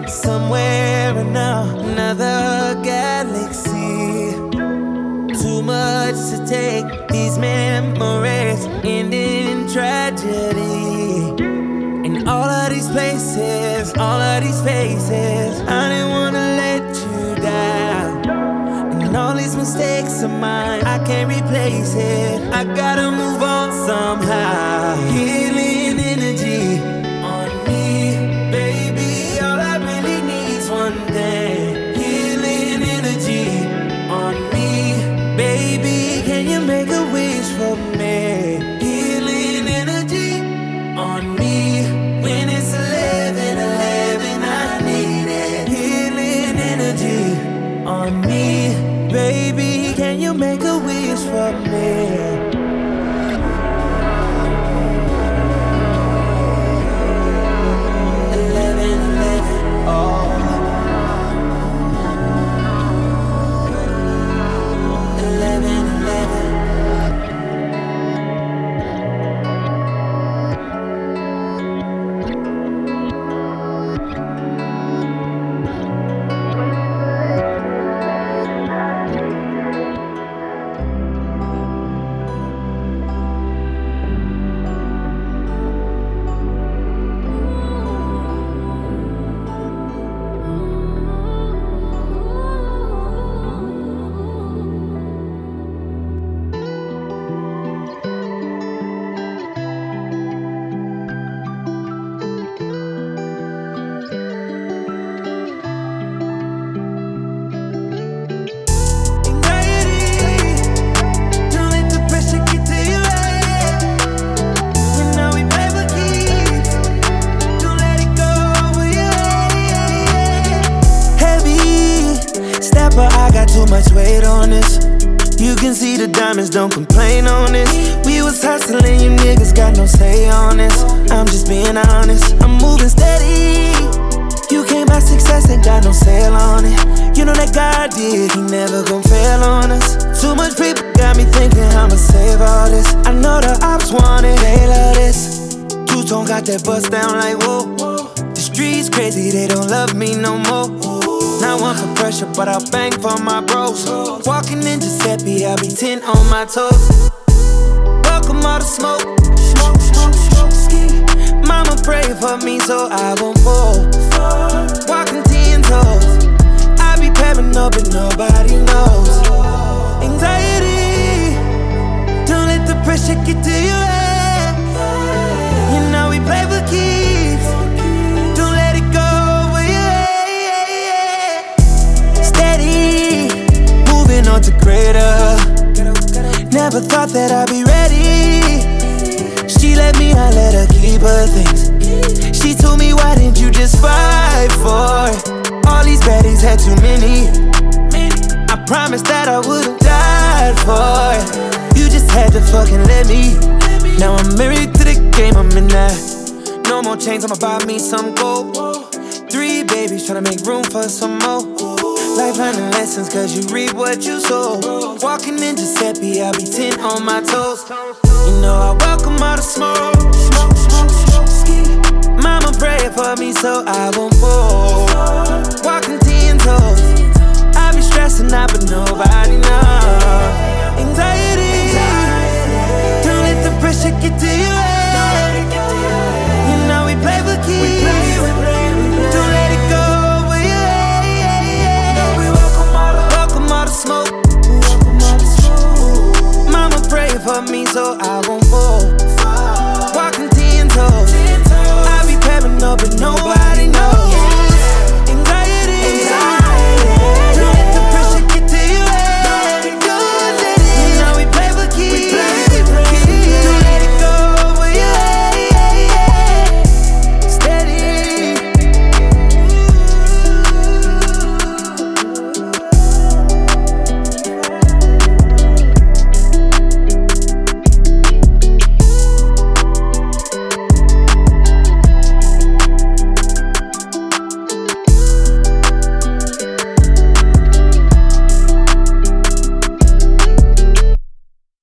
somewhere in another galaxy. Too much to take, these memories end in tragedy. In all of these places, all of these faces, I didn't wanna let you down. And all these mistakes of mine, I can't replace it. I gotta move on somehow. Healing energy on me, baby. All I really need's one thing. Healing energy on me, baby. Can you make a wish for me? Healing energy on me. When it's 11:11, I need it. Healing energy on me, baby. Can you make a wish for me? 11:11, oh. 11:11. I got too much weight on this. You can see the diamonds, don't complain on this. We was hustling, you niggas got no say on this. I'm just being honest, I'm moving steady. You can't buy success, ain't got no sale on it. You know that God did, he never gon' fail on us. Too much people got me thinking I'ma save all this. I know the ops want it, they love this. Two-tone got that bust down like whoa. The streets crazy, they don't love me no more. Not one for pressure, but I'll bang for my bros. Walking in Giuseppe, I'll be 10 on my toes. Welcome all the smoke. Mama pray for me so I won't fall. Walking 10 toes. I be pepping up and nobody knows. Anxiety, don't let the pressure get to your head. You know we play for keeps. Don't let it go. On to greater. Never thought that I'd be ready. She let me, I let her keep her things. She told me, why didn't you just fight for it? All these baddies had too many. I promised that I would've died for it. You just had to fucking let me. Now I'm married to the game, I'm in that. No more chains, I'ma buy me some gold. 3 babies, tryna make room for some more. Life learning lessons, cause you reap what you sow. Walking in Giuseppe, I'll be 10 on my toes. You know I welcome all the smoke. Mama pray for me so I won't fall.